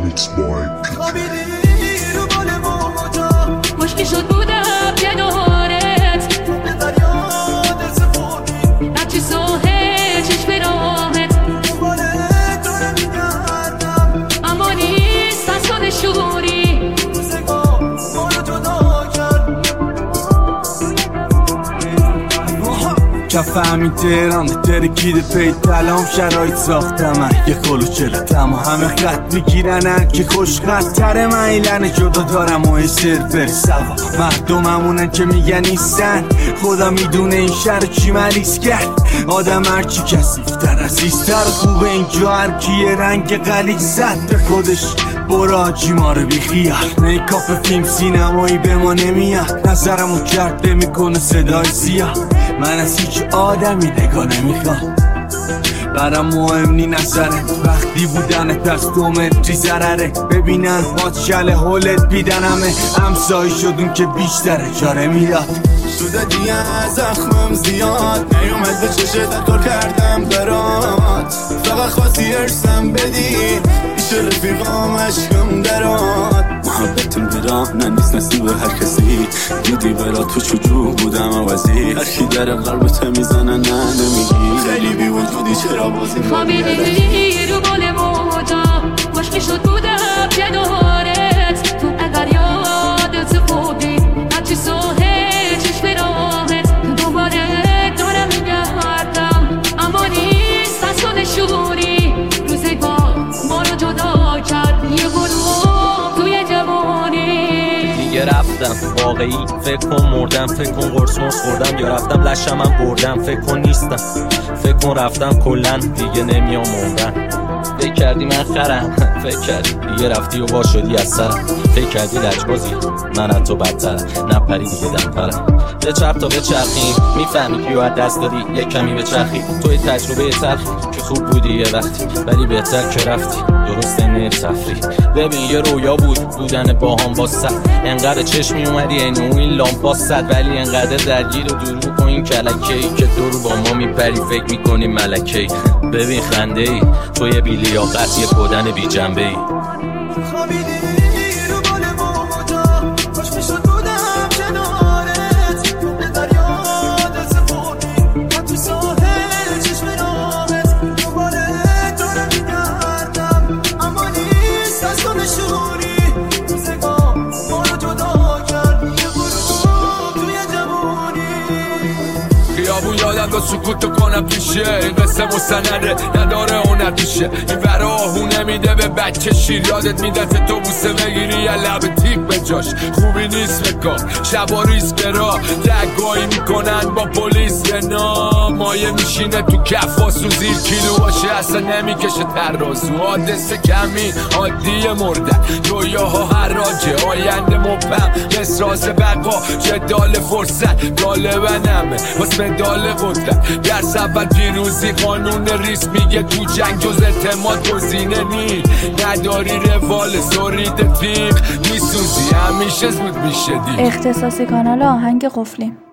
Mixed by مشکی شد بودم کنارت هرچی ساحل چشم راهت اما نیست از تو نشوری کفهمی تهران ترکیده پی تلام شرایط ساختم یه کلوچلتم و همه خط میگیرنن که خوش خطره من ایلن جدا دارم و سرفر سوا مردممونن که میگن نیستن خدا میدونه این شهر چی مریض کرد آدم هرچی کسیفتر عزیزتر خوبه اینجا هرکی یه رنگ غلیظ زد به خودش براجی ما رو بیخیال میکاپ فیلم سینمایی به ما نمیاد نظرمو کرد میکنه صدای سیاه من از هیچ آدمی نگاه نمیخوام برام مهم نی نظرت وقتی بودنت از 2 متری ضرره ببینن ماتشل هولت بیدن همه همسایی شدون که بیشتر اجاره میداد شده دیگه از زخمم زیاد نیومد به چشت کار کردم برات فقط خواستی ارسم بدی بیشه رفیقام عشقم درات محبتم برام نیست نصیب هر کسی دیدی برات تو چجور بودم عوضی هرکی در قلبت میزنه نه نمیگی خیلی بی وجودی چرا بازی خوابیدی رو بال موجا مشکی شد بودم کنارت تو اگر یادت خوبی هرچی ساحل چشم راهت دوباره دارم میگردم اما نیست از تو نشوری روزگار ما رو جدا کرد یه گروه توی جوانی دیگه رفتم واقعی فکر کن مردم فکر کن قرص خوردم یا رفتم لشم من بردم فکر کن نیستم فکر کن رفتم کلن دیگه نمیام موندن فکر کردی من خرم فکر کردی دیگه رفتی و با شدی از سرم فکر کردی لجبازی من از تو بدترم نپری دیگه دمپرم به چپ تا به چرخیم میفهمی کیو از دست دادی یک کمی به چرخی توی تجربه تلخی که خوب بودی یه وقتی ولی بهتر که رفتی درسته نه تفریح ببین یه رویا بودن با هم با صد انقدر چشمی اومدی اینو این لامپا صد ولی انقدر درگیر و دروغ کن این کلکه‌ای که دورو با ما میپری فکر میکنی ملکه‌ای ببین خنده ای توی بیلیاقت یه کدن بی جنبه ای خیابون یادم دو سکوتو کنم پیشه این قصه مستنده نداره هنر پیشه این ورا آهونه میده به بچه شیر یادت میده تو بوسه بگیری یا لب تیک به جاش خوبی نیست بکار شبا ریسک را دگاهی میکنن با پلیس یه مایه میشینه تو کفاس و زیر کیلو باشه اصلا نمیکشه ترازو حادثه کمی عادی مردن رویاها حراجه آینده مبهم مسراز بقا جدال فرصت غالبنمه واسه مدال قدرت درس اول پیروزی قانون ریس میگه تو جنگ جز اعتماد گزینه نی نداری روال سورید تیغ میسوزی همیشه زود میشه دی اختصاصی کانال آهنگ قفلی